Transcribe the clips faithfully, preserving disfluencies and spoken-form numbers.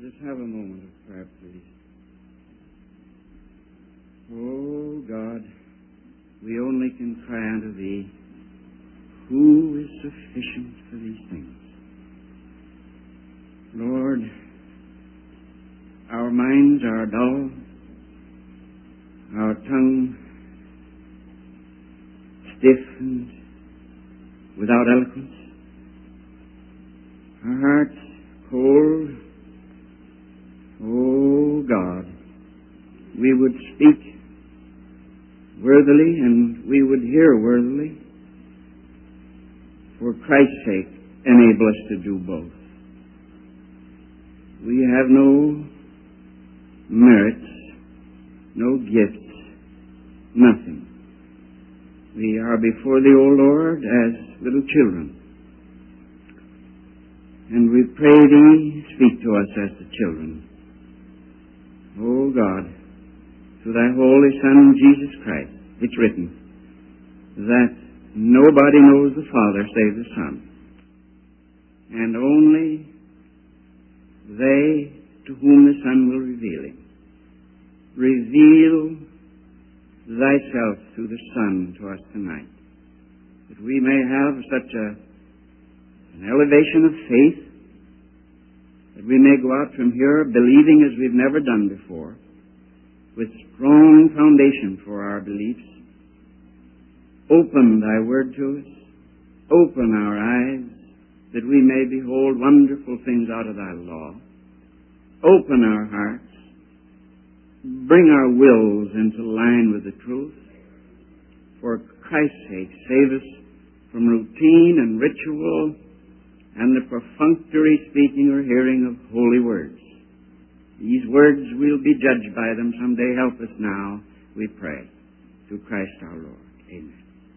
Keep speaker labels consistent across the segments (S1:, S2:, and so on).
S1: Just have a moment of prayer, please. Oh, God, we only can cry unto Thee, who is sufficient for these things? Lord, our minds are dull, our tongue stiff and without eloquence, our hearts cold. Oh, God, we would speak worthily and we would hear worthily. For Christ's sake, enable us to do both. We have no merits, no gifts, nothing. We are before Thee, O Lord, as little children. And we pray Thee, speak to us as the children. O God, through Thy Holy Son, Jesus Christ, it's written that nobody knows the Father save the Son, and only they to whom the Son will reveal Him. Reveal Thyself through the Son to us tonight, that we may have such a, an elevation of faith, that we may go out from here believing as we've never done before, with strong foundation for our beliefs. Open Thy Word to us. Open our eyes, that we may behold wonderful things out of Thy law. Open our hearts. Bring our wills into line with the truth. For Christ's sake, save us from routine and ritual and the perfunctory speaking or hearing of holy words. These words will be judged by them someday. Help us now, we pray. Through Christ our Lord. Amen.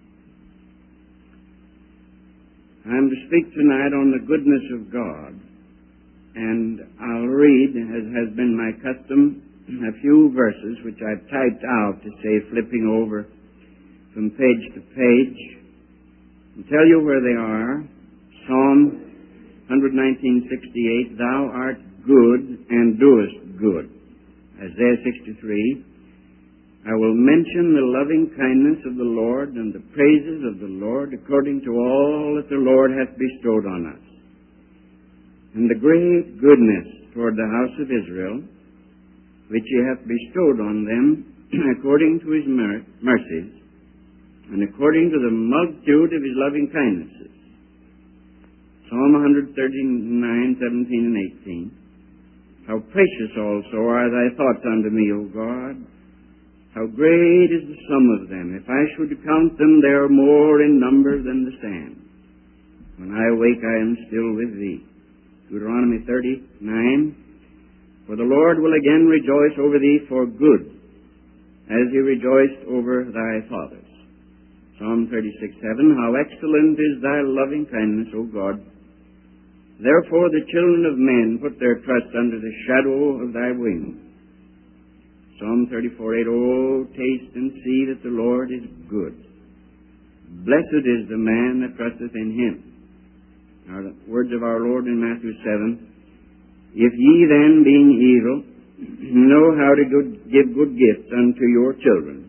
S1: I'm to speak tonight on the goodness of God, and I'll read, as has been my custom, a few verses which I've typed out to say, flipping over from page to page, and tell you where they are. Psalm one nineteen sixty-eight, Thou art good and doest good. Isaiah sixty-three, I will mention the loving kindness of the Lord and the praises of the Lord according to all that the Lord hath bestowed on us, and the great goodness toward the house of Israel, which he hath bestowed on them according to his mer- mercies, and according to the multitude of his loving kindnesses. Psalm one thirty-nine, seventeen and eighteen. How precious also are thy thoughts unto me, O God! How great is the sum of them! If I should count them, they are more in number than the sand. When I awake, I am still with thee. Deuteronomy thirty-nine. For the Lord will again rejoice over thee for good, as he rejoiced over thy fathers. Psalm thirty-six, seven. How excellent is thy loving kindness, O God! Therefore the children of men put their trust under the shadow of thy wings. Psalm thirty-four, eight. Oh, taste and see that the Lord is good. Blessed is the man that trusteth in him. Now the words of our Lord in Matthew seven. If ye then, being evil, know how to good, give good gifts unto your children,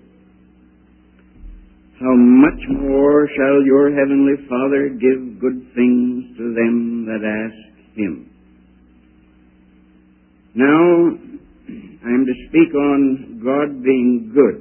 S1: how much more shall your heavenly Father give good things to them that ask him? Now, I am to speak on God being good.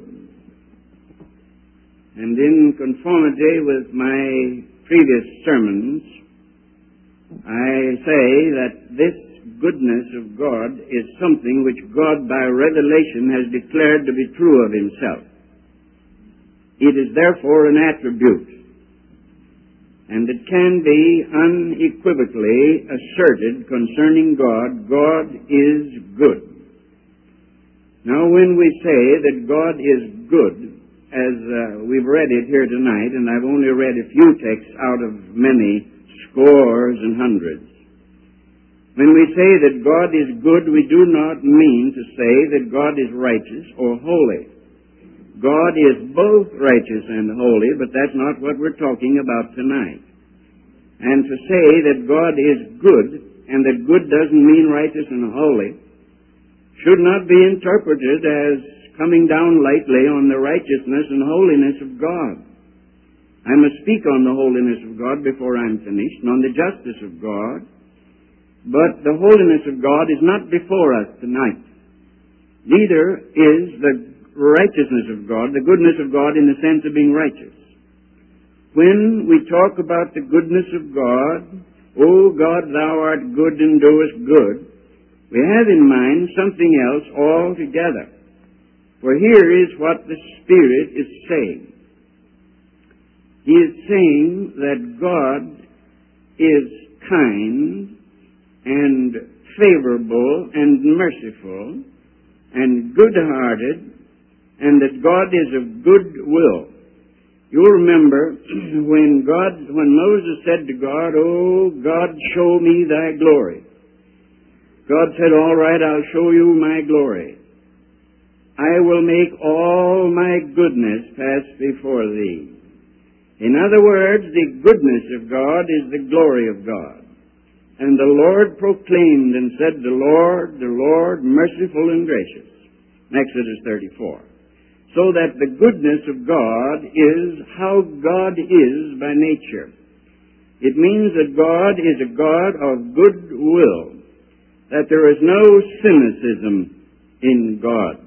S1: And in conformity with my previous sermons, I say that this goodness of God is something which God by revelation has declared to be true of himself. It is therefore an attribute, and it can be unequivocally asserted concerning God, God is good. Now, when we say that God is good, as uh, we've read it here tonight, and I've only read a few texts out of many scores and hundreds, when we say that God is good, we do not mean to say that God is righteous or holy. God is both righteous and holy, but that's not what we're talking about tonight. And to say that God is good and that good doesn't mean righteous and holy, should not be interpreted as coming down lightly on the righteousness and holiness of God. I must speak on the holiness of God before I'm finished, and on the justice of God. But the holiness of God is not before us tonight. Neither is the righteousness of God, the goodness of God in the sense of being righteous. When we talk about the goodness of God, O God, thou art good and doest good, we have in mind something else altogether. For here is what the Spirit is saying. He is saying that God is kind and favorable and merciful and good-hearted, and that God is of good will. You'll remember when God, when Moses said to God, "Oh God, show me thy glory." God said, "All right, I'll show you my glory. I will make all my goodness pass before thee." In other words, the goodness of God is the glory of God. And the Lord proclaimed and said, "The Lord, the Lord, merciful and gracious." Exodus thirty-four. So that the goodness of God is how God is by nature. It means that God is a God of good will, that there is no cynicism in God.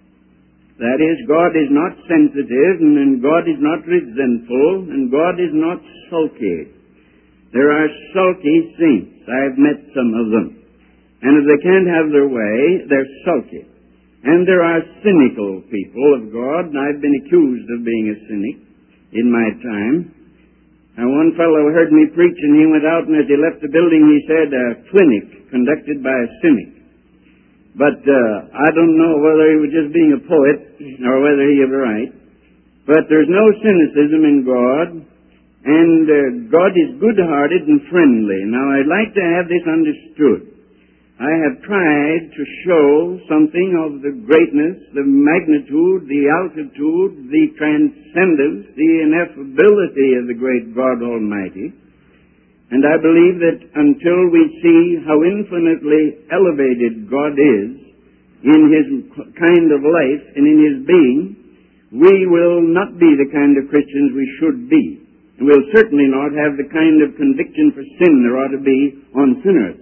S1: That is, God is not sensitive, and God is not resentful, and God is not sulky. There are sulky saints. I've met some of them. And if they can't have their way, they're sulky. And there are cynical people of God, and I've been accused of being a cynic in my time. And one fellow heard me preach, and he went out, and as he left the building, he said, "A clinic conducted by a cynic." But uh, I don't know whether he was just being a poet or whether he was right. But there's no cynicism in God, and uh, God is good-hearted and friendly. Now, I'd like to have this understood. I have tried to show something of the greatness, the magnitude, the altitude, the transcendence, the ineffability of the great God Almighty. And I believe that until we see how infinitely elevated God is in His kind of life and in His being, we will not be the kind of Christians we should be. And we'll certainly not have the kind of conviction for sin there ought to be on sinners.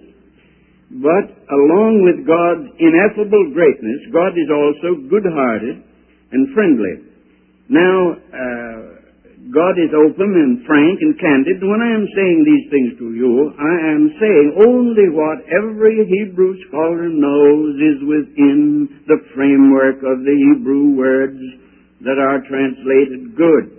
S1: But along with God's ineffable greatness, God is also good-hearted and friendly. Now, uh, God is open and frank and candid. When I am saying these things to you, I am saying only what every Hebrew scholar knows is within the framework of the Hebrew words that are translated good.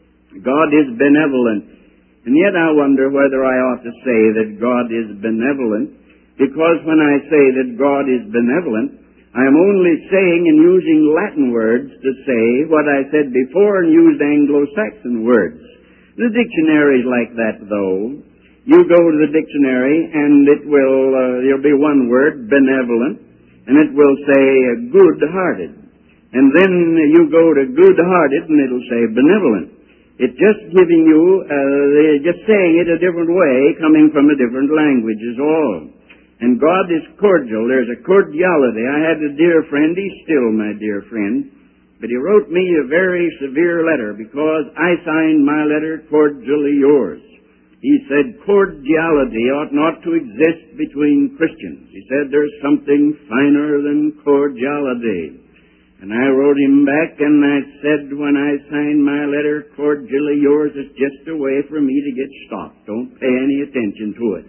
S1: God is benevolent. And yet I wonder whether I ought to say that God is benevolent, because when I say that God is benevolent, I am only saying and using Latin words to say what I said before and used Anglo-Saxon words. The dictionary's like that, though. You go to the dictionary and it will, uh, there'll be one word, benevolent, and it will say uh, good-hearted. And then you go to good-hearted and it'll say benevolent. It's just giving you, uh, just saying it a different way, coming from a different language is all. And God is cordial. There's a cordiality. I had a dear friend. He's still my dear friend. But he wrote me a very severe letter because I signed my letter cordially yours. He said cordiality ought not to exist between Christians. He said there's something finer than cordiality. And I wrote him back and I said when I signed my letter cordially yours, it's just a way for me to get stopped. Don't pay any attention to it.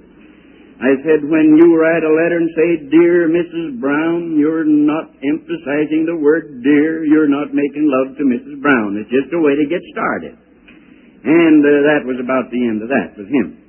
S1: I said, when you write a letter and say, "Dear Missus Brown," you're not emphasizing the word dear. You're not making love to Missus Brown. It's just a way to get started. And uh, that was about the end of that with him.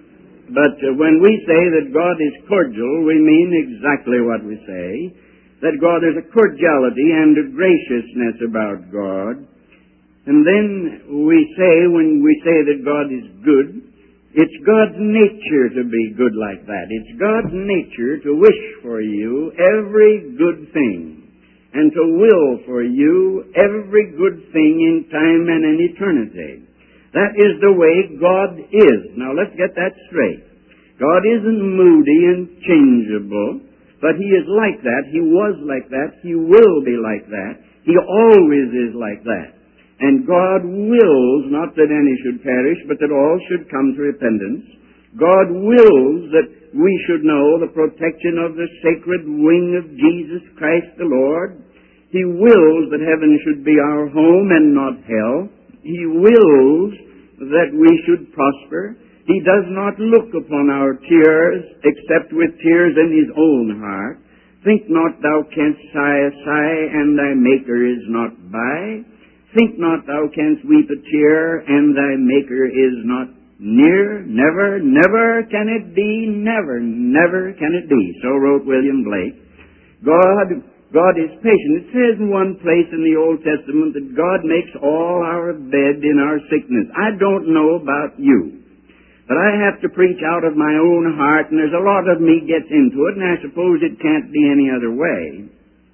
S1: But uh, when we say that God is cordial, we mean exactly what we say, that God is a cordiality and a graciousness about God. And then we say, when we say that God is good, it's God's nature to be good like that. It's God's nature to wish for you every good thing and to will for you every good thing in time and in eternity. That is the way God is. Now let's get that straight. God isn't moody and changeable, but He is like that. He was like that. He will be like that. He always is like that. And God wills not that any should perish, but that all should come to repentance. God wills that we should know the protection of the sacred wing of Jesus Christ the Lord. He wills that heaven should be our home and not hell. He wills that we should prosper. He does not look upon our tears except with tears in His own heart. Think not thou canst sigh a sigh, and thy Maker is not by. Think not thou canst weep a tear, and thy Maker is not near. Never, never can it be. Never, never can it be. So wrote William Blake. God, God is patient. It says in one place in the Old Testament that God makes all our bed in our sickness. I don't know about you, but I have to preach out of my own heart, and there's a lot of me gets into it, and I suppose it can't be any other way.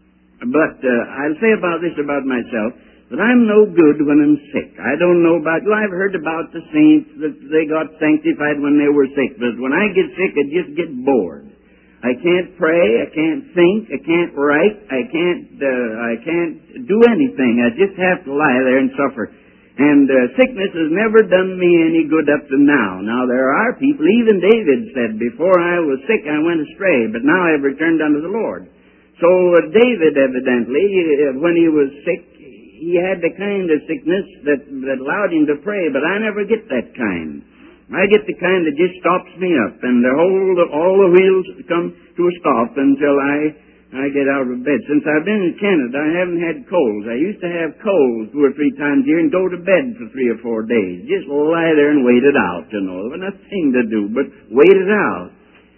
S1: But uh, I'll say about this about myself, that I'm no good when I'm sick. I don't know about you. I've heard about the saints that they got sanctified when they were sick. But when I get sick, I just get bored. I can't pray. I can't think. I can't write. I can't. Uh, I can't do anything. I just have to lie there and suffer. And uh, sickness has never done me any good up to now. Now there are people. Even David said, "Before I was sick, I went astray, but now I've returned unto the Lord." So uh, David, evidently, uh, when he was sick, he had the kind of sickness that, that allowed him to pray, but I never get that kind. I get the kind that just stops me up, and the whole, all the wheels come to a stop until I, I get out of bed. Since I've been in Canada, I haven't had colds. I used to have colds two or three times a year and go to bed for three or four days. Just lie there and wait it out, you know. There was nothing to do but wait it out.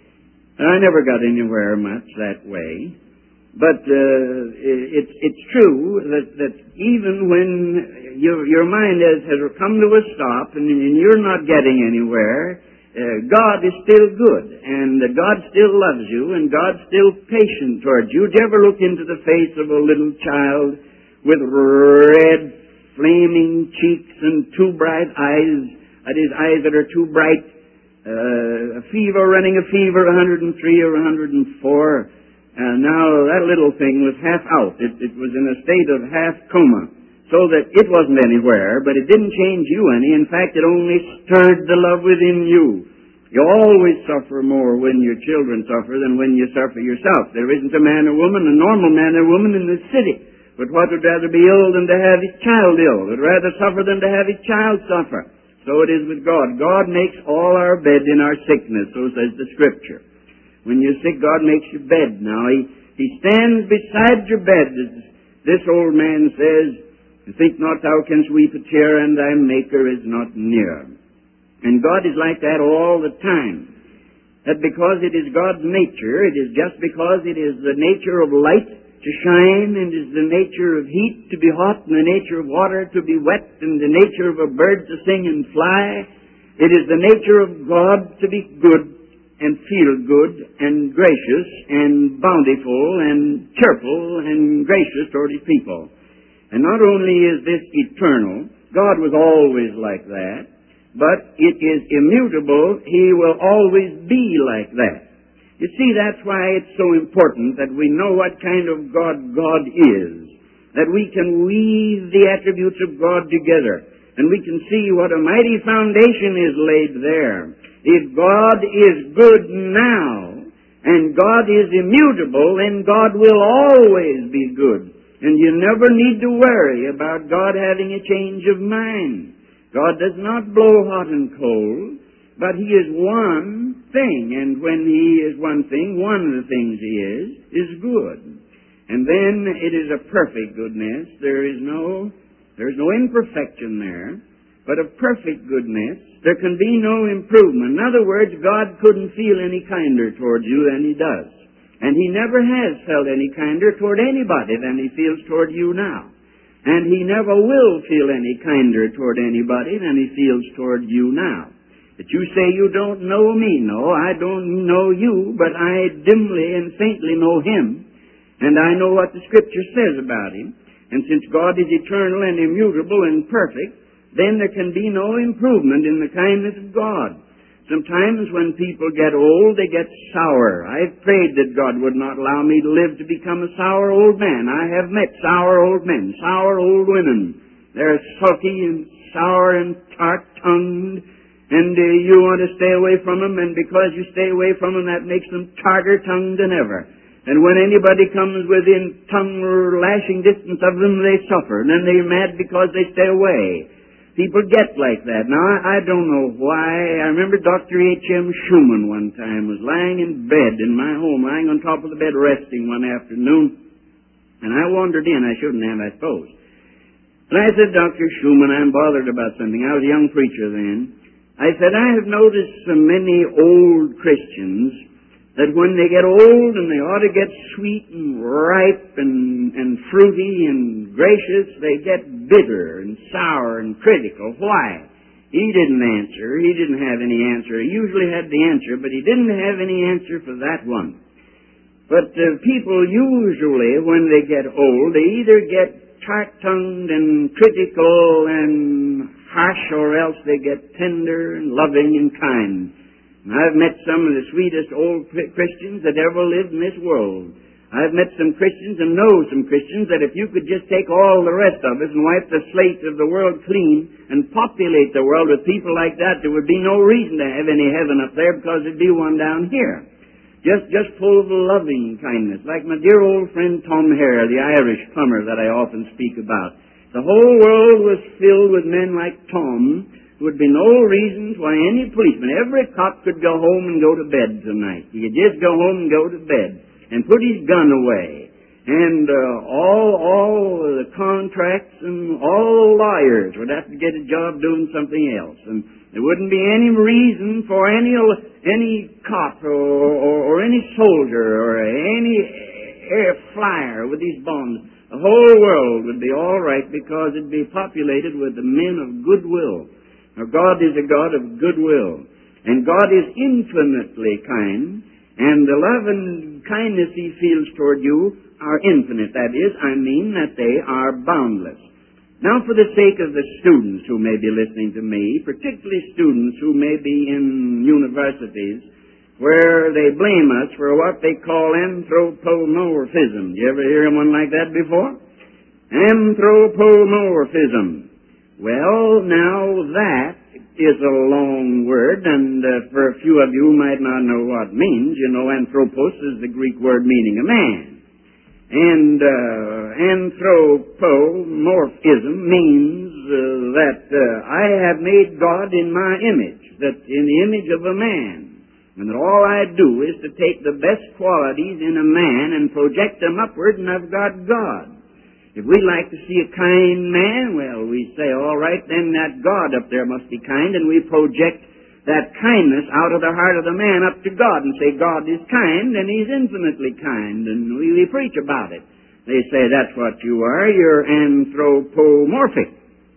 S1: I never got anywhere much that way. But uh, it's it's true that, that even when your your mind has, has come to a stop and, and you're not getting anywhere, uh, God is still good, and uh, God still loves you, and God's still patient towards you. Did you ever look into the face of a little child with red, flaming cheeks and two bright eyes, that is, eyes that are too bright, uh, a fever, running a fever, one hundred three or one hundred four? And now that little thing was half out. It, it was in a state of half coma, so that it wasn't anywhere, but it didn't change you any. In fact, it only stirred the love within you. You always suffer more when your children suffer than when you suffer yourself. There isn't a man or woman, a normal man or woman in this city, but what would rather be ill than to have his child ill, would rather suffer than to have his child suffer. So it is with God. God makes all our bed in our sickness, so says the Scripture. When you're sick, God makes your bed. Now, He, he stands beside your bed, as this old man says, "Think not thou canst weep a tear, and thy Maker is not near." And God is like that all the time. That because it is God's nature, it is just because it is the nature of light to shine, and is the nature of heat to be hot, and the nature of water to be wet, and the nature of a bird to sing and fly. It is the nature of God to be good, and feel good, and gracious, and bountiful, and cheerful, and gracious toward His people. And not only is this eternal, God was always like that, but it is immutable. He will always be like that. You see, that's why it's so important that we know what kind of God God is, that we can weave the attributes of God together, and we can see what a mighty foundation is laid there. If God is good now, and God is immutable, then God will always be good. And you never need to worry about God having a change of mind. God does not blow hot and cold, but He is one thing. And when He is one thing, one of the things He is, is good. And then it is a perfect goodness. There is no, there is no imperfection there, but of perfect goodness. There can be no improvement. In other words, God couldn't feel any kinder toward you than He does. And He never has felt any kinder toward anybody than He feels toward you now. And He never will feel any kinder toward anybody than He feels toward you now. But you say you don't know me. No, I don't know you, but I dimly and faintly know Him. And I know what the Scripture says about Him. And since God is eternal and immutable and perfect, then there can be no improvement in the kindness of God. Sometimes when people get old, they get sour. I've prayed that God would not allow me to live to become a sour old man. I have met sour old men, sour old women. They're sulky and sour and tart-tongued, and uh, you want to stay away from them, and because you stay away from them, that makes them tarter-tongued than ever. And when anybody comes within tongue-lashing distance of them, they suffer, and then they're mad because they stay away. People get like that. Now, I, I don't know why. I remember Doctor H M Schumann one time was lying in bed in my home, lying on top of the bed resting one afternoon, and I wandered in. I shouldn't have, I suppose. And I said, Doctor Schumann, I'm bothered about something. I was a young preacher then. I said, I have noticed so many old Christians that when they get old and they ought to get sweet and ripe and, and fruity and gracious, they get bitter and sour and critical. Why? He didn't answer. He didn't have any answer. He usually had the answer, but he didn't have any answer for that one. But uh, people usually, when they get old, they either get tart-tongued and critical and harsh, or else they get tender and loving and kind. And I've met some of the sweetest old Christians that ever lived in this world. I've met some Christians and know some Christians that if you could just take all the rest of us and wipe the slate of the world clean and populate the world with people like that, there would be no reason to have any heaven up there, because there'd be one down here. Just, just full of loving kindness, like my dear old friend Tom Hare, the Irish plumber that I often speak about. The whole world was filled with men like Tom. There would be no reasons why any policeman, every cop could go home and go to bed tonight. He could just go home and go to bed and put his gun away. And uh, all all the contracts and all the lawyers would have to get a job doing something else. And there wouldn't be any reason for any any cop or, or, or any soldier or any air flyer with these bombs. The whole world would be all right, because it'd be populated with the men of goodwill. Now, God is a God of goodwill, and God is infinitely kind, and the love and kindness He feels toward you are infinite. That is, I mean that they are boundless. Now, for the sake of the students who may be listening to me, particularly students who may be in universities where they blame us for what they call anthropomorphism. You ever hear one like that before? Anthropomorphism. Well, now that is a long word, and uh, for a few of you who might not know what it means, you know, anthropos is the Greek word meaning a man. And uh, anthropomorphism means uh, that uh, I have made God in my image, that in the image of a man, and that all I do is to take the best qualities in a man and project them upward, and I've got God. If we like to see a kind man, well, we say, all right, then that God up there must be kind, and we project that kindness out of the heart of the man up to God and say, God is kind, and He's infinitely kind, and we, we preach about it. They say, that's what you are, you're anthropomorphic.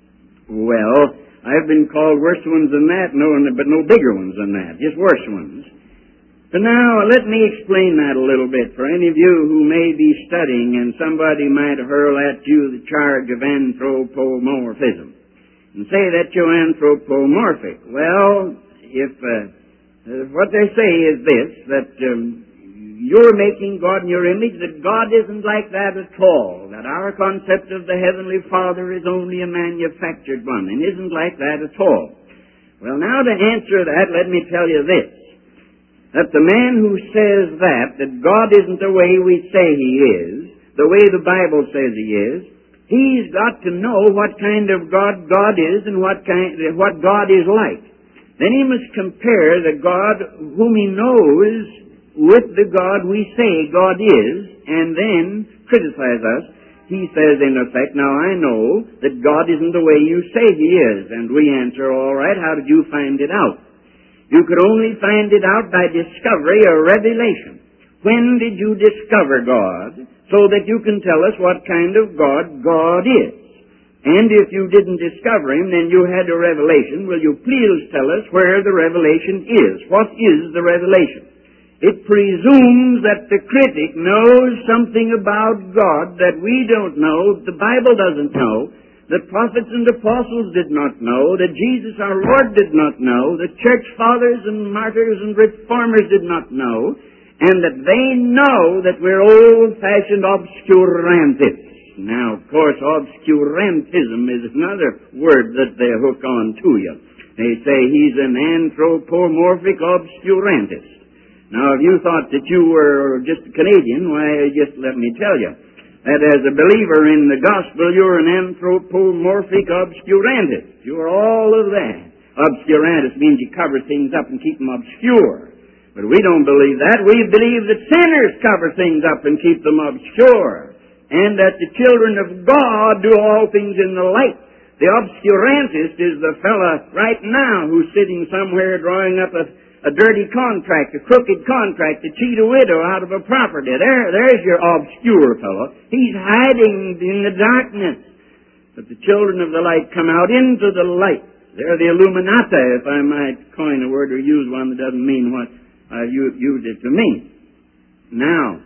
S1: Well, I've been called worse ones than that, no, but no bigger ones than that, just worse ones. But now, let me explain that a little bit for any of you who may be studying and somebody might hurl at you the charge of anthropomorphism and say that you're anthropomorphic. Well, if uh, what they say is this, that um, you're making God in your image, that God isn't like that at all, that our concept of the Heavenly Father is only a manufactured one and isn't like that at all. Well, now to answer that, let me tell you this. That the man who says that, that God isn't the way we say He is, the way the Bible says He is, he's got to know what kind of God God is and what kind, what God is like. Then he must compare the God whom he knows with the God we say God is, and then criticize us. He says, in effect, now I know that God isn't the way you say He is. And we answer, all right, how did you find it out? You could only find it out by discovery or revelation. When did you discover God so that you can tell us what kind of God God is? And if you didn't discover Him, then you had a revelation. Will you please tell us where the revelation is? What is the revelation? It presumes that the critic knows something about God that we don't know, the Bible doesn't know, the prophets and apostles did not know, that Jesus our Lord did not know, the church fathers and martyrs and reformers did not know, and that they know that we're old-fashioned obscurantists. Now, of course, obscurantism is another word that they hook on to you. They say he's an anthropomorphic obscurantist. Now, if you thought that you were just a Canadian, why, just let me tell you that as a believer in the gospel, you're an anthropomorphic obscurantist. You're all of that. Obscurantist means you cover things up and keep them obscure. But we don't believe that. We believe that sinners cover things up and keep them obscure, and that the children of God do all things in the light. The obscurantist is the fella right now who's sitting somewhere drawing up a, a dirty contract, a crooked contract to cheat a widow out of a property. There, there's your obscure fellow. He's hiding in the darkness. But the children of the light come out into the light. They're the Illuminati, if I might coin a word or use one that doesn't mean what I've used it to mean. Now,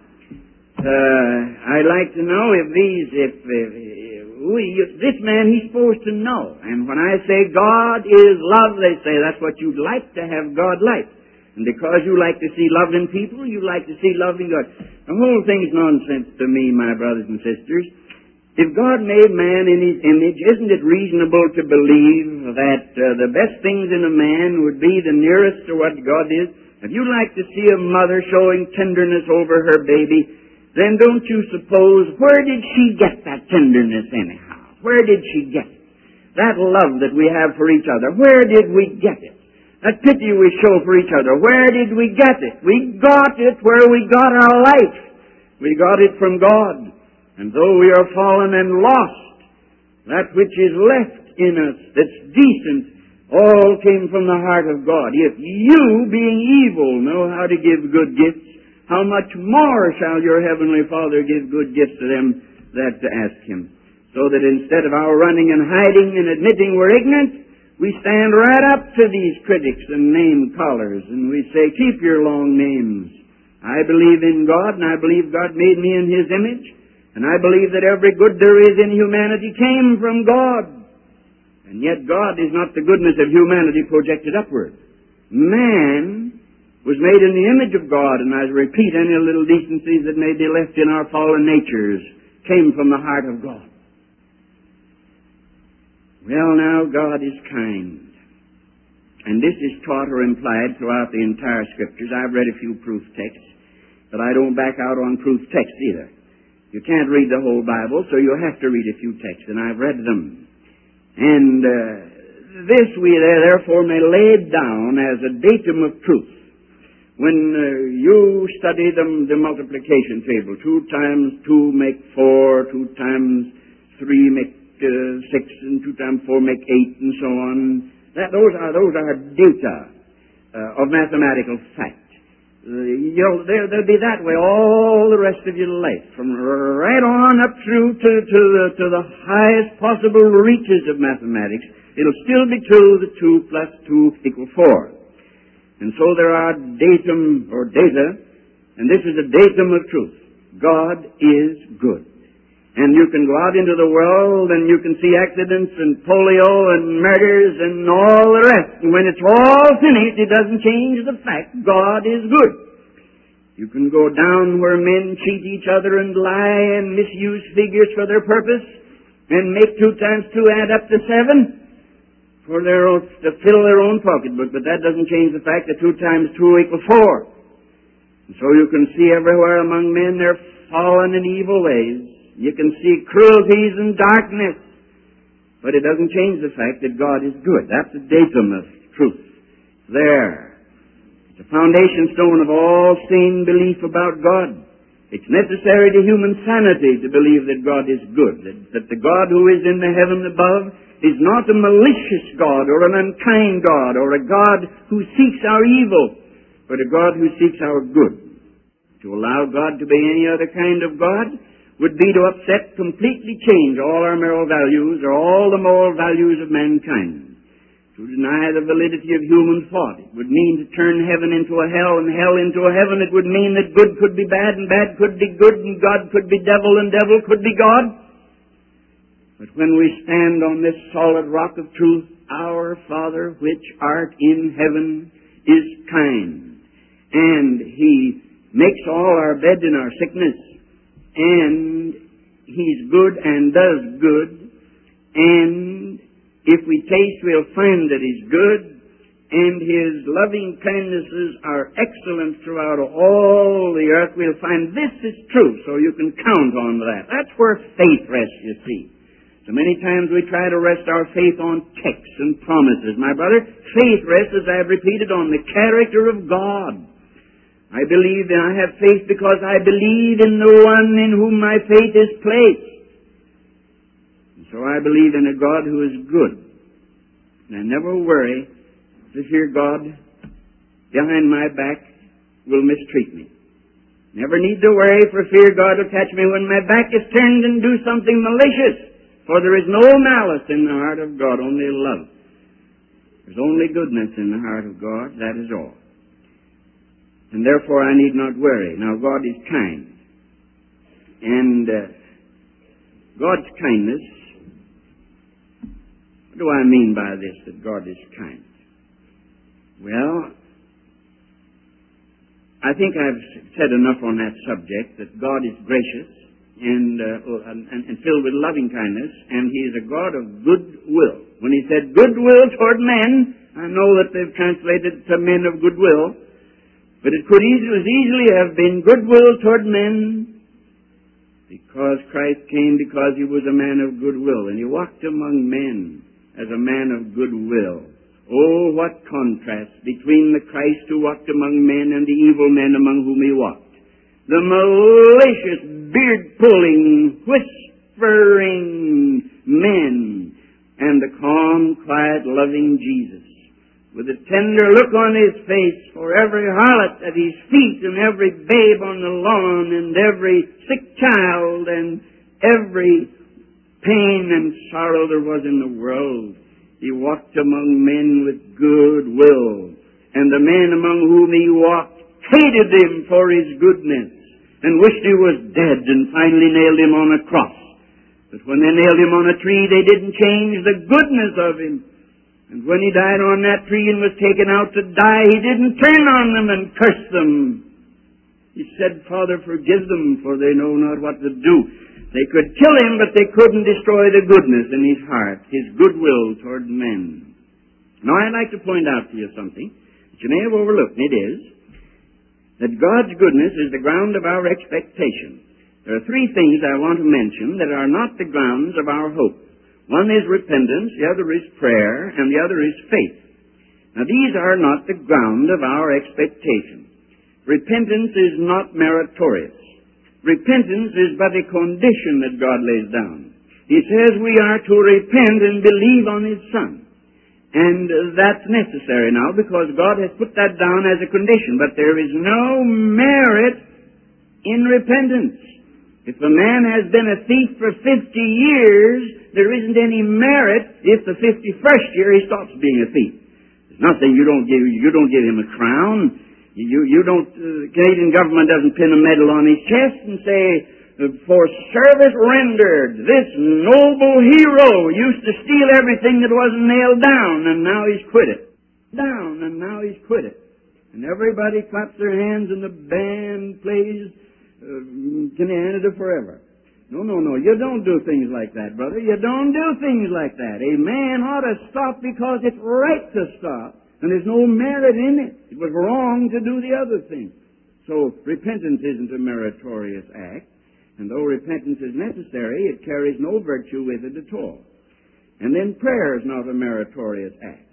S1: uh, I'd like to know if these, if, if we, this man, he's supposed to know. And when I say God is love, they say that's what you'd like to have God like. And because you like to see love in people, you like to see love in God. The whole thing's nonsense to me, my brothers and sisters. If God made man in His image, isn't it reasonable to believe that uh, the best things in a man would be the nearest to what God is? If you like to see a mother showing tenderness over her baby, then don't you suppose, where did she get that tenderness anyhow? Where did she get it? That love that we have for each other, where did we get it? That pity we show for each other, where did we get it? We got it where we got our life. We got it from God. And though we are fallen and lost, that which is left in us that's decent all came from the heart of God. If you, being evil, know how to give good gifts, how much more shall your heavenly Father give good gifts to them that ask Him? So that instead of our running and hiding and admitting we're ignorant, we stand right up to these critics and name callers, and we say, keep your long names. I believe in God, and I believe God made me in His image, and I believe that every good there is in humanity came from God. And yet God is not the goodness of humanity projected upward. Man was made in the image of God, and I repeat, any little decencies that may be left in our fallen natures came from the heart of God. Well, now, God is kind. And this is taught or implied throughout the entire Scriptures. I've read a few proof texts, but I don't back out on proof texts either. You can't read the whole Bible, so you'll have to read a few texts, and I've read them. And uh, this we therefore may lay it down as a datum of truth. When uh, you study the, the multiplication table, two times two make four, two times three make uh, six, and two times four make eight, and so on. That those are those are data uh, of mathematical fact. Uh, you'll, they'll, they'll be that way all the rest of your life, from right on up through to, to, the, to the highest possible reaches of mathematics. It'll still be true that two plus two equal four. And so there are datum or data, and this is a datum of truth. God is good. And you can go out into the world and you can see accidents and polio and murders and all the rest. And when it's all finished, it doesn't change the fact God is good. You can go down where men cheat each other and lie and misuse figures for their purpose and make two times two add up to seven for their own, to fill their own pocketbook. But that doesn't change the fact that two times two equals four. And so you can see everywhere among men their fallen and evil ways. You can see cruelties and darkness. But it doesn't change the fact that God is good. That's the datum of truth. There. It's a foundation stone of all sane belief about God. It's necessary to human sanity to believe that God is good. That, that the God who is in the heaven above is not a malicious God or an unkind God or a God who seeks our evil, but a God who seeks our good. To allow God to be any other kind of God would be to upset, completely change all our moral values or all the moral values of mankind. To deny the validity of human thought. It would mean to turn heaven into a hell and hell into a heaven. It would mean that good could be bad and bad could be good and God could be devil and devil could be God. But when we stand on this solid rock of truth, our Father which art in heaven is kind, and He makes all our bed in our sickness, and He's good and does good, and if we taste, we'll find that He's good, and His loving kindnesses are excellent throughout all the earth. We'll find this is true, so you can count on that. That's where faith rests, you see. So many times we try to rest our faith on texts and promises. My brother, faith rests, as I've repeated, on the character of God. I believe that I have faith because I believe in the one in whom my faith is placed. And so I believe in a God who is good. And I never worry to fear God behind my back will mistreat me. Never need to worry for fear God will catch me when my back is turned and do something malicious. For there is no malice in the heart of God, only love. There's only goodness in the heart of God, that is all. And therefore I need not worry. Now God is kind. And uh, God's kindness, what do I mean by this, that God is kind? Well, I think I've said enough on that subject, that God is gracious and, uh, and, and filled with loving kindness, and He is a God of goodwill. When He said goodwill toward men, I know that they've translated to men of goodwill, but it could easily, easily have been goodwill toward men, because Christ came because He was a man of goodwill, and He walked among men as a man of goodwill. Oh, what contrast between the Christ who walked among men and the evil men among whom He walked. The malicious, beard-pulling, whispering men, and the calm, quiet, loving Jesus, with a tender look on His face for every harlot at His feet, and every babe on the lawn, and every sick child, and every pain and sorrow there was in the world. He walked among men with good will, and the men among whom He walked hated Him for His goodness, and wished He was dead, and finally nailed Him on a cross. But when they nailed Him on a tree, they didn't change the goodness of Him. And when He died on that tree and was taken out to die, He didn't turn on them and curse them. He said, Father, forgive them, for they know not what to do. They could kill Him, but they couldn't destroy the goodness in His heart, His goodwill toward men. Now, I'd like to point out to you something that you may have overlooked, and it is that God's goodness is the ground of our expectation. There are three things I want to mention that are not the grounds of our hope. One is repentance, the other is prayer, and the other is faith. Now, these are not the ground of our expectation. Repentance is not meritorious. Repentance is but a condition that God lays down. He says we are to repent and believe on His Son. And that's necessary now because God has put that down as a condition. But there is no merit in repentance. If a man has been a thief for fifty years, there isn't any merit if the fifty-first year he stops being a thief. It's not that you don't give, you don't give him a crown. You, you don't, uh, Canadian government doesn't pin a medal on his chest and say, for service rendered, this noble hero used to steal everything that wasn't nailed down, and now he's quit it. Down, and now he's quit it. And everybody claps their hands and the band plays uh, Canada Forever. No, no, no, you don't do things like that, brother. You don't do things like that. A man ought to stop because it's right to stop. And there's no merit in it. It was wrong to do the other thing. So repentance isn't a meritorious act. And though repentance is necessary, it carries no virtue with it at all. And then prayer is not a meritorious act.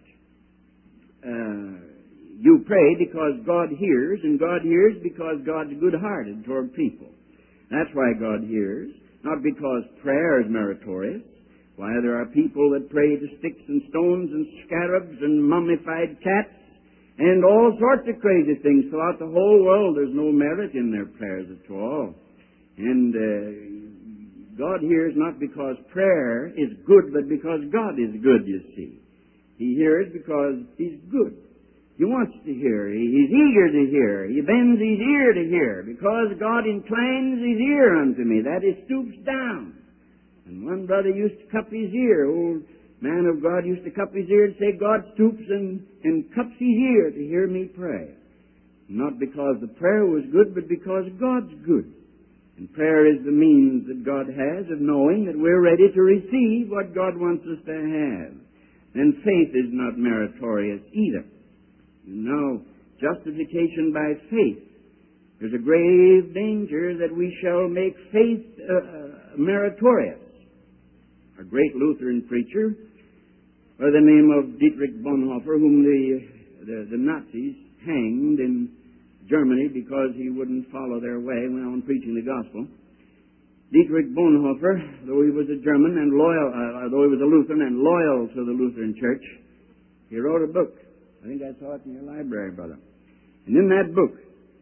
S1: Uh, you pray because God hears, and God hears because God's good-hearted toward people. That's why God hears, not because prayer is meritorious. Why, there are people that pray to sticks and stones and scarabs and mummified cats and all sorts of crazy things throughout the whole world. There's no merit in their prayers at all. And uh, God hears not because prayer is good, but because God is good, you see. He hears because He's good. He wants to hear. He's eager to hear. He bends His ear to hear. Because God inclines His ear unto me, that is, stoops down. And one brother used to cup his ear. Old man of God used to cup his ear and say, God stoops and, and cups his ear to hear me pray. Not because the prayer was good, but because God's good. And prayer is the means that God has of knowing that we're ready to receive what God wants us to have. And faith is not meritorious either. You know, justification by faith. There's a grave danger that we shall make faith uh, meritorious. A great Lutheran preacher by the name of Dietrich Bonhoeffer, whom the, the, the Nazis hanged in Germany because he wouldn't follow their way when on preaching the gospel. Dietrich Bonhoeffer, though he was a German and loyal, uh, though he was a Lutheran and loyal to the Lutheran Church, he wrote a book. I think I saw it in your library, brother. And in that book,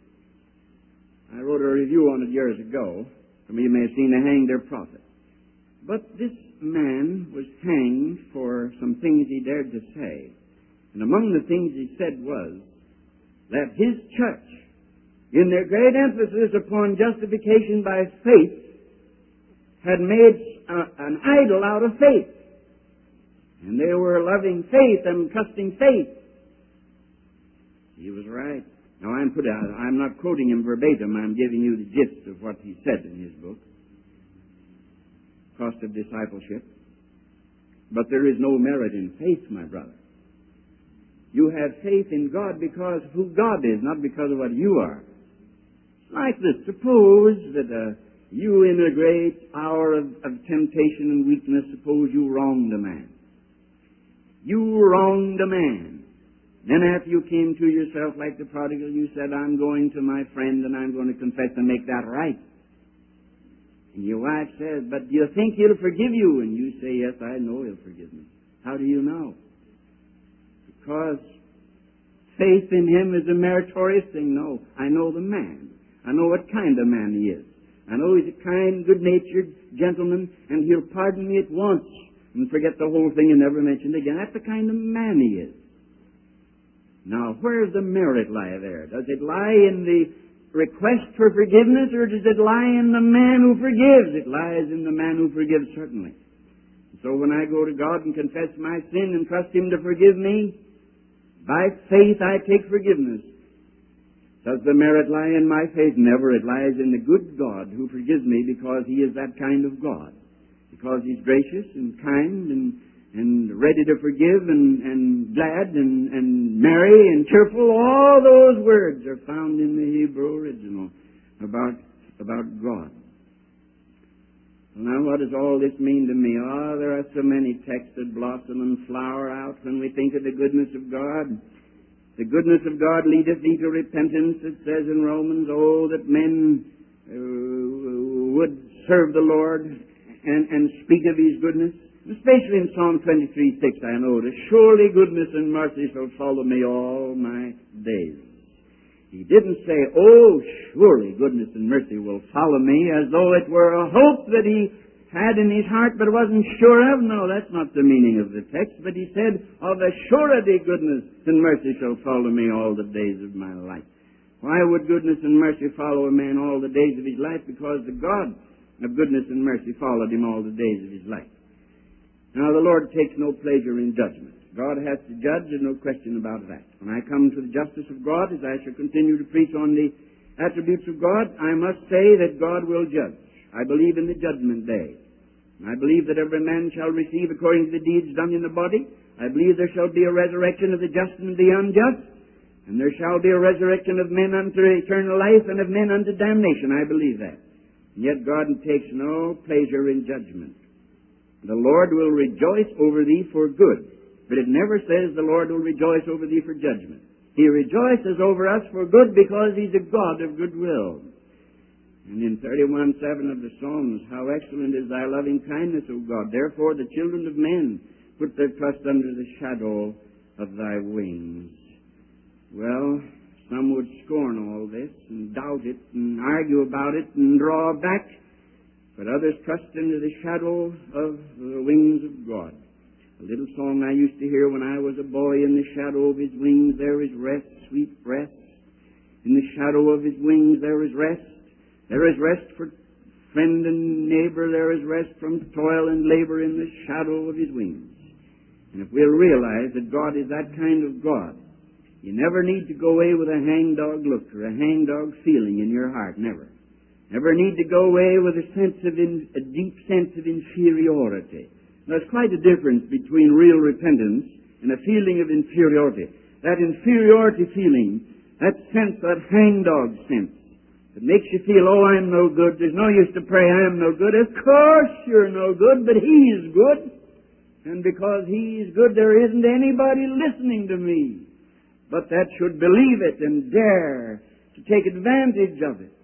S1: I wrote a review on it years ago. Some of you may have seen They Hanged Their Prophet. But this man was hanged for some things he dared to say. And among the things he said was that his church, in their great emphasis upon justification by faith, had made a, an idol out of faith. And they were loving faith and trusting faith. He was right. Now, I'm, put, I'm not quoting him verbatim. I'm giving you the gist of what he said in his book, Cost of Discipleship. But there is no merit in faith, my brother. You have faith in God because of who God is, not because of what you are. Like this. Suppose that uh, you, in a great hour of, of temptation and weakness, suppose you wronged a man. You wronged a man. Then after you came to yourself like the prodigal, you said, I'm going to my friend and I'm going to confess and make that right. And your wife says, but do you think he'll forgive you? And you say, yes, I know he'll forgive me. How do you know? Because faith in him is a meritorious thing. No, I know the man. I know what kind of man he is. I know he's a kind, good-natured gentleman, and he'll pardon me at once and forget the whole thing and never mention it again. That's the kind of man he is. Now, where does the merit lie there? Does it lie in the request for forgiveness, or does it lie in the man who forgives? It lies in the man who forgives, certainly. So when I go to God and confess my sin and trust Him to forgive me, by faith I take forgiveness. Does the merit lie in my faith? Never. It lies in the good God who forgives me because He is that kind of God. Because He's gracious and kind and and ready to forgive and, and glad and, and merry and cheerful. All those words are found in the Hebrew original about, about God. Now, what does all this mean to me? Oh, there are so many texts that blossom and flower out when we think of the goodness of God. The goodness of God leadeth thee to repentance, it says in Romans. Oh, that men uh, would serve the Lord and, and speak of His goodness. Especially in Psalm twenty-three six, I notice, surely goodness and mercy shall follow me all my days. He didn't say, oh, surely goodness and mercy will follow me, as though it were a hope that he had in his heart but wasn't sure of. No, that's not the meaning of the text. But he said, of a surety goodness and mercy shall follow me all the days of my life. Why would goodness and mercy follow a man all the days of his life? Because the God of goodness and mercy followed him all the days of his life. Now, the Lord takes no pleasure in judgment. God has to judge, there's no question about that. When I come to the justice of God, as I shall continue to preach on the attributes of God, I must say that God will judge. I believe in the judgment day. I believe that every man shall receive according to the deeds done in the body. I believe there shall be a resurrection of the just and the unjust. And there shall be a resurrection of men unto eternal life and of men unto damnation. I believe that. And yet God takes no pleasure in judgment. The Lord will rejoice over thee for good. But it never says the Lord will rejoice over thee for judgment. He rejoices over us for good because He's a God of goodwill. And in thirty-one seven of the Psalms, how excellent is thy loving kindness, O God. Therefore the children of men put their trust under the shadow of thy wings. Well, some would scorn all this and doubt it and argue about it and draw back. But others trust into the shadow of the wings of God. A little song I used to hear when I was a boy, in the shadow of His wings there is rest, sweet rest. In the shadow of His wings there is rest. There is rest for friend and neighbor, there is rest from toil and labor in the shadow of his wings. And if we'll realize that God is that kind of God, you never need to go away with a hangdog look or a hangdog feeling in your heart. Never. Never need to go away with a sense of in, a deep sense of inferiority. There's quite a difference between real repentance and a feeling of inferiority. That inferiority feeling, that sense, that hangdog sense, that makes you feel, oh, I'm no good, there's no use to pray, I'm no good. Of course you're no good, but He is good. And because He is good, there isn't anybody listening to me but that should believe it and dare to take advantage of it.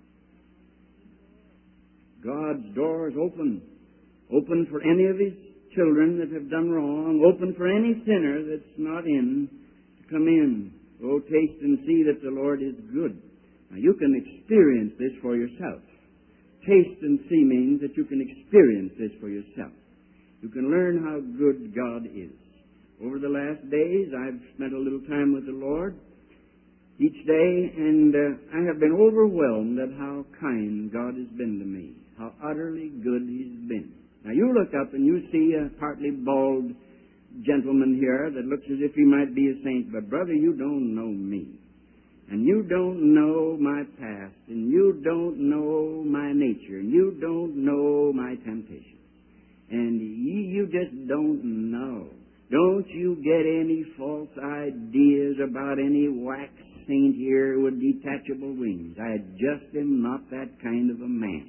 S1: God's door is open. Open for any of His children that have done wrong. Open for any sinner that's not in to come in. Oh, taste and see that the Lord is good. Now, you can experience this for yourself. Taste and see means that you can experience this for yourself. You can learn how good God is. Over the last days, I've spent a little time with the Lord each day, and uh, I have been overwhelmed at how kind God has been to me, how utterly good He's been. Now, you look up and you see a partly bald gentleman here that looks as if he might be a saint, but brother, you don't know me. And you don't know my past, and you don't know my nature, and you don't know my temptations. And you, you just don't know. Don't you get any false ideas about any wax saint here with detachable wings. I just am not that kind of a man.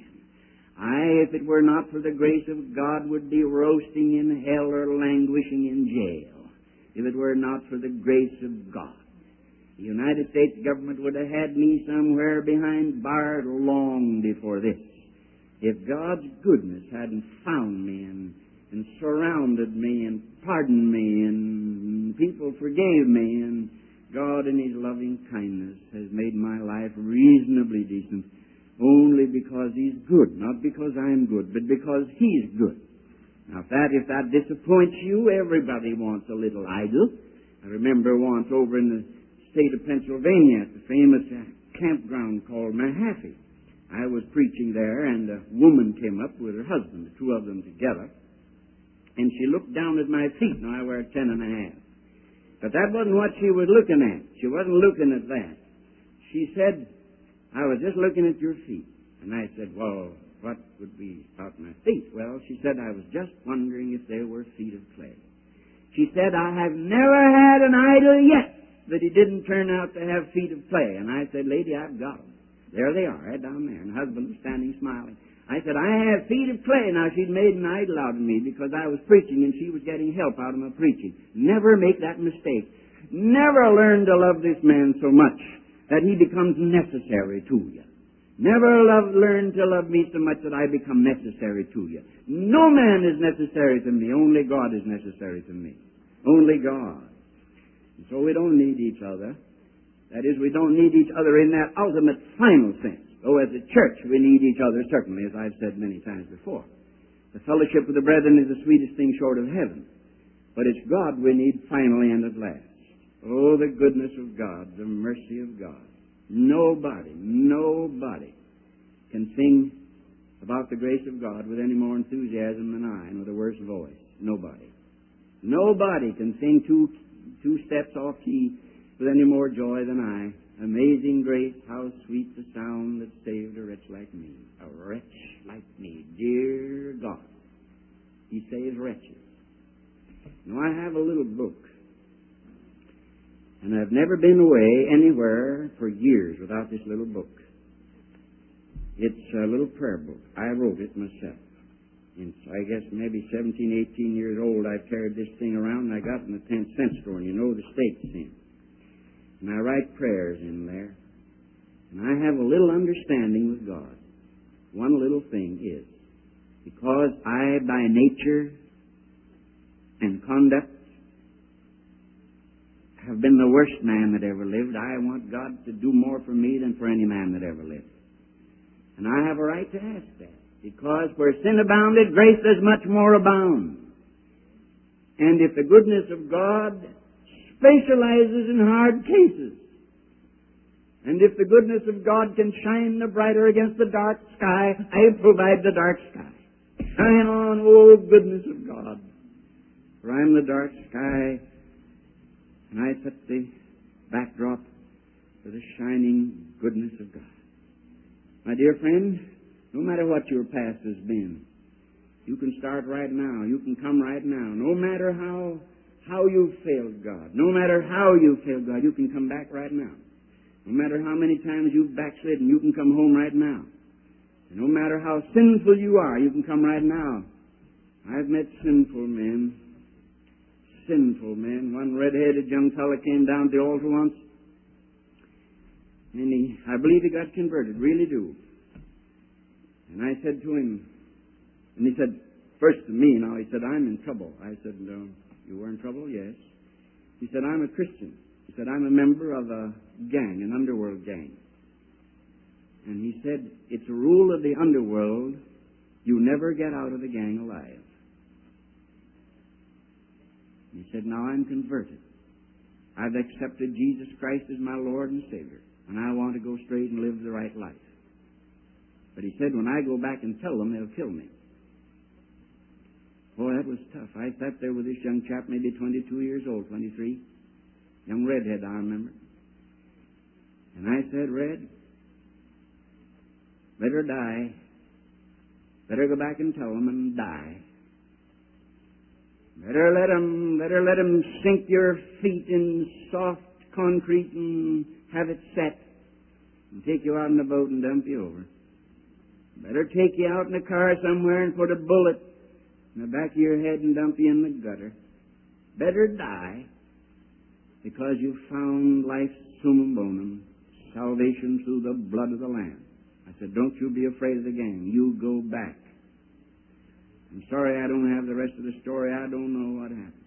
S1: I, if it were not for the grace of God, would be roasting in hell or languishing in jail. If it were not for the grace of God. The United States government would have had me somewhere behind bars long before this. If God's goodness hadn't found me and, and surrounded me and pardoned me and people forgave me, and God in His loving kindness has made my life reasonably decent only because He's good. Not because I'm good, but because He's good. Now, if that, if that disappoints you, everybody wants a little idol. I remember once over in the state of Pennsylvania at the famous campground called Mahaffey. I was preaching there, and a woman came up with her husband, the two of them together, and she looked down at my feet. Now, I wear ten and a half. But that wasn't what she was looking at. She wasn't looking at that. She said, I was just looking at your feet. And I said, well, what would be about my feet? Well, she said, I was just wondering if they were feet of clay. She said, I have never had an idol yet that he didn't turn out to have feet of clay. And I said, lady, I've got them. There they are, right down there. And the husband was standing smiling. I said, I have feet of clay. Now, she'd made an idol out of me because I was preaching and she was getting help out of my preaching. Never make that mistake. Never learn to love this man so much that he becomes necessary to you. Never love, learn to love me so much that I become necessary to you. No man is necessary to me. Only God is necessary to me. Only God. And so we don't need each other. That is, we don't need each other in that ultimate final sense. Though as a church we need each other, certainly, as I've said many times before. The fellowship of the brethren is the sweetest thing short of heaven. But it's God we need finally and at last. Oh, the goodness of God, the mercy of God. Nobody, nobody can sing about the grace of God with any more enthusiasm than I, and with a worse voice. Nobody. Nobody can sing two, two steps off key with any more joy than I. Amazing grace, how sweet the sound that saved a wretch like me. A wretch like me. Dear God, He saves wretches. Now, I have a little book, and I've never been away anywhere for years without this little book. It's a little prayer book. I wrote it myself. And so I guess maybe seventeen, eighteen years old, I've carried this thing around, and I got it in the ten cent store, and you know the state it's in. And I write prayers in there. And I have a little understanding with God. One little thing is, because I, by nature and conduct, have been the worst man that ever lived, I want God to do more for me than for any man that ever lived. And I have a right to ask that. Because where sin abounded, grace does much more abound. And if the goodness of God specializes in hard cases, And if the goodness of God can shine the brighter against the dark sky, I provide the dark sky. Shine on, oh goodness of God. For I'm the dark sky, and I set the backdrop for the shining goodness of God. My dear friend, no matter what your past has been, you can start right now. You can come right now. No matter how how you've failed God, no matter how you've failed God, you can come back right now. No matter how many times you've backslidden, you can come home right now. And no matter how sinful you are, you can come right now. I've met sinful men. Sinful men. One red-headed young fellow came down to the altar once, and he, I believe he got converted, really do. And I said to him, and he said, first to me now, he said, I'm in trouble. I said, no, you were in trouble? Yes. He said, I'm a Christian. He said, I'm a member of a gang, an underworld gang. And he said, it's a rule of the underworld, you never get out of the gang alive. He said, now I'm converted. I've accepted Jesus Christ as my Lord and Savior, and I want to go straight and live the right life. But he said, when I go back and tell them, they'll kill me. Boy, that was tough. I sat there with this young chap, maybe twenty-two years old, twenty-three. Young redhead, I remember. And I said, Red, better die. Better go back and tell them and die. Better let them, better let them sink your feet in soft concrete and have it set and take you out in the boat and dump you over. Better take you out in a car somewhere and put a bullet in the back of your head and dump you in the gutter. Better die because you've found life's summum bonum, salvation through the blood of the Lamb. I said, don't you be afraid of the gang. You go back. I'm sorry I don't have the rest of the story. I don't know what happened.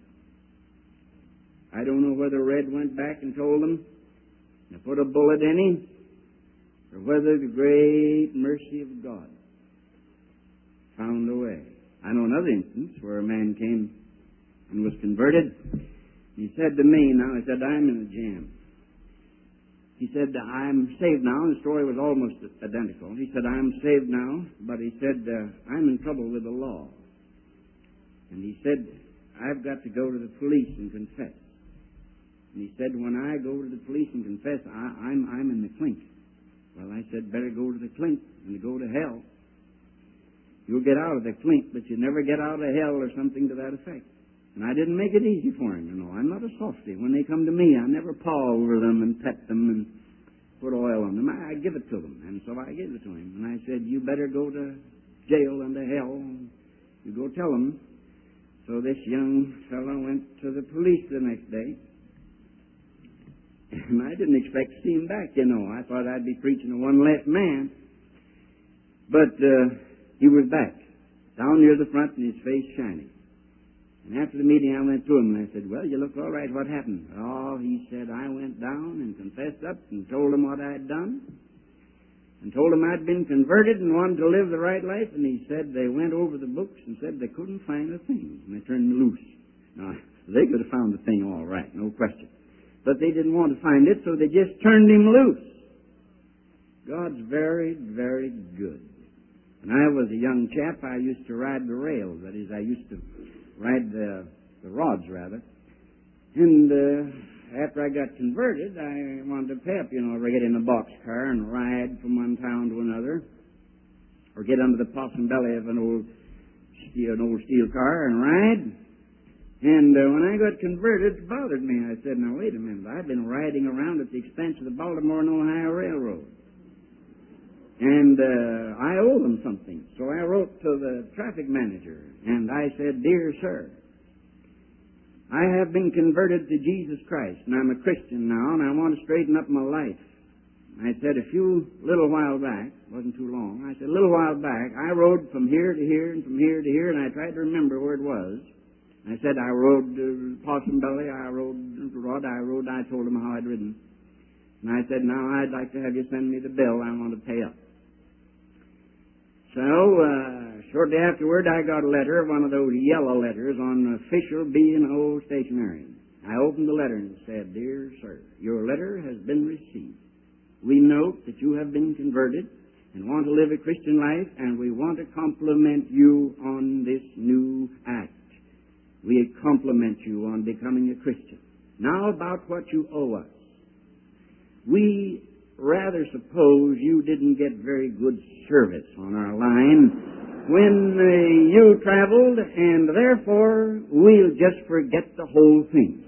S1: I don't know whether Red went back and told them to put a bullet in him, or whether the great mercy of God found a way. I know another instance where a man came and was converted. He said to me, now, he said, I'm in a jam. He said, I'm saved now. And the story was almost identical. He said, I'm saved now, but he said, uh, I'm in trouble with the law. And he said, I've got to go to the police and confess. And he said, when I go to the police and confess, I, I'm, I'm in the clink. Well, I said, better go to the clink and go to hell. You'll get out of the clink, but you never get out of hell, or something to that effect. And I didn't make it easy for him, you know. I'm not a softy. When they come to me, I never paw over them and pet them and put oil on them. I, I give it to them. And so I gave it to him. And I said, you better go to jail and to hell. You go tell them. So this young fellow went to the police the next day. And I didn't expect to see him back, you know. I thought I'd be preaching to one less man. But uh, he was back, down near the front, and his face shining. And after the meeting, I went to him, and I said, well, you look all right. What happened? Oh, he said, I went down and confessed up and told him what I'd done, and told him I'd been converted and wanted to live the right life. And he said they went over the books and said they couldn't find a thing, and they turned me loose. Now, they could have found the thing all right, no question. But they didn't want to find it, so they just turned him loose. God's very, very good. When I was a young chap, I used to ride the rails. That is, I used to ride the, the rods, rather. And uh, after I got converted, I wanted to pay up, you know, or get in a boxcar and ride from one town to another, or get under the possum belly of an old steel, an old steel car and ride. And uh, when I got converted, it bothered me. I said, now, wait a minute. I've been riding around at the expense of the Baltimore and Ohio Railroad. And uh, I owe them something. So I wrote to the traffic manager, and I said, dear sir, I have been converted to Jesus Christ, and I'm a Christian now, and I want to straighten up my life. I said, a few little while back, wasn't too long, I said, a little while back, I rode from here to here and from here to here, and I tried to remember where it was. I said, I rode uh, Possum Belly, I rode Rod, I rode, I told him how I'd ridden. And I said, now I'd like to have you send me the bill, I want to pay up. So, uh, shortly afterward, I got a letter, one of those yellow letters on official B and O stationery. I opened the letter and said, dear sir, your letter has been received. we note that you have been converted and want to live a Christian life, and we want to compliment you on this new act. We compliment you on becoming a Christian. Now about what you owe us. We rather suppose you didn't get very good service on our line when uh, you traveled, and therefore we'll just forget the whole thing.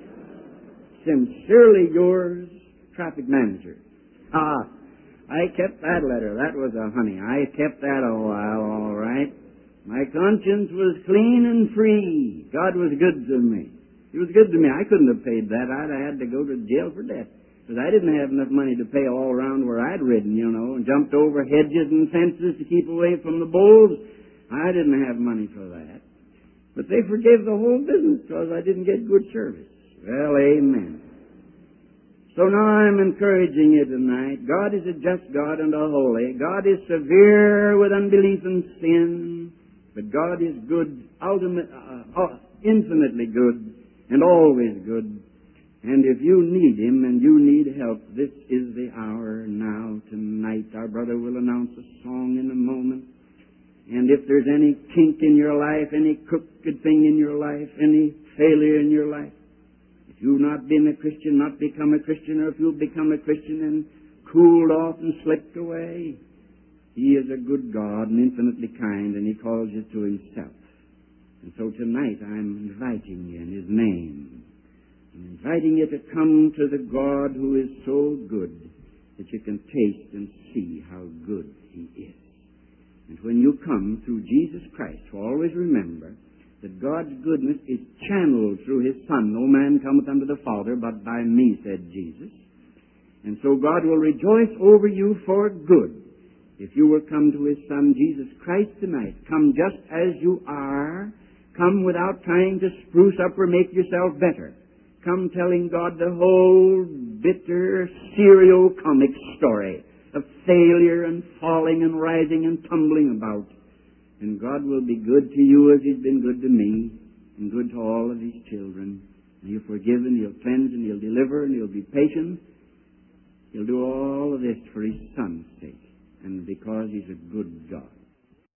S1: Sincerely yours, Traffic Manager. Ah, I kept that letter. That was a honey. I kept that a while, all right. My conscience was clean and free. God was good to me. He was good to me. I couldn't have paid that. I'd have had to go to jail for debt. Because I didn't have enough money to pay all around where I'd ridden, you know, and jumped over hedges and fences to keep away from the bulls. I didn't have money for that. But they forgave the whole business because I didn't get good service. Well, amen. So now I'm encouraging you tonight. God is a just God and a holy. God is severe with unbelief and sin. But God is good, ultimate, uh, infinitely good, and always good. And if you need Him and you need help, this is the hour now, tonight. Our brother will announce a song in a moment. And if there's any kink in your life, any crooked thing in your life, any failure in your life, if you've not been a Christian, not become a Christian, or if you've become a Christian and cooled off and slipped away, He is a good God and infinitely kind, and He calls you to Himself. And so tonight I'm inviting you in His name. I'm inviting you to come to the God who is so good that you can taste and see how good He is. And when you come through Jesus Christ, always remember that God's goodness is channeled through His Son. No man cometh unto the Father but by me, said Jesus. And so God will rejoice over you for good if you will come to His Son, Jesus Christ, tonight. Come just as you are. Come without trying to spruce up or make yourself better. Come telling God the whole bitter serio-comic story of failure and falling and rising and tumbling about. And God will be good to you as He's been good to me and good to all of His children. And He'll forgive and He'll cleanse and He'll deliver and He'll be patient. He'll do all of this for His Son's sake and because He's a good God.